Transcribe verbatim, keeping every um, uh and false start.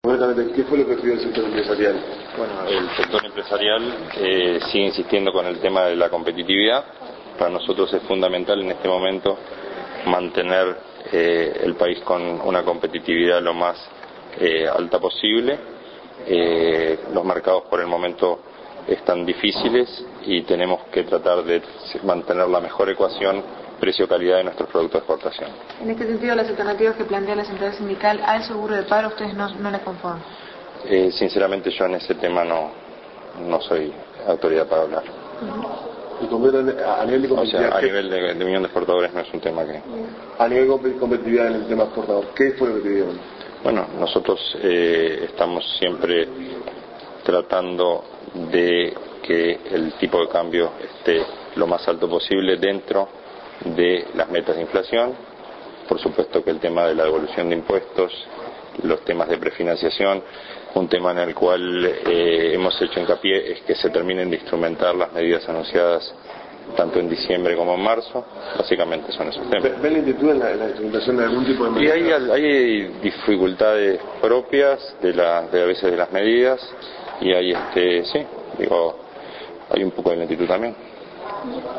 ¿Qué fue lo que pidió el sector empresarial? Bueno, el sector empresarial eh, sigue insistiendo con el tema de la competitividad. Para nosotros es fundamental en este momento mantener eh, el país con una competitividad lo más eh, alta posible. Eh, los mercados por el momento están difíciles y tenemos que tratar de mantener la mejor ecuación precio-calidad de nuestros productos de exportación. En este sentido, las alternativas que plantea la central sindical al seguro de paro, ¿ustedes no, no les conforman? Eh, sinceramente yo en ese tema no, no soy autoridad para hablar. ¿Y a nivel de competitividad? O sea, a nivel de, de unión de exportadores no es un tema que... A nivel de competitividad en el tema exportador, ¿qué fue lo que pidieron? Bueno, nosotros eh, estamos siempre tratando de que el tipo de cambio esté lo más alto posible dentro de las metas de inflación. Por supuesto que el tema de la devolución de impuestos, los temas de prefinanciación, un tema en el cual eh, hemos hecho hincapié es que se terminen de instrumentar las medidas anunciadas tanto en diciembre como en marzo. Básicamente son esos temas. ¿Ven lentitud en la, en la instrumentación de algún tipo de medida? Y hay, hay dificultades propias de, la, de a veces de las medidas y hay este sí, digo, hay un poco de lentitud también.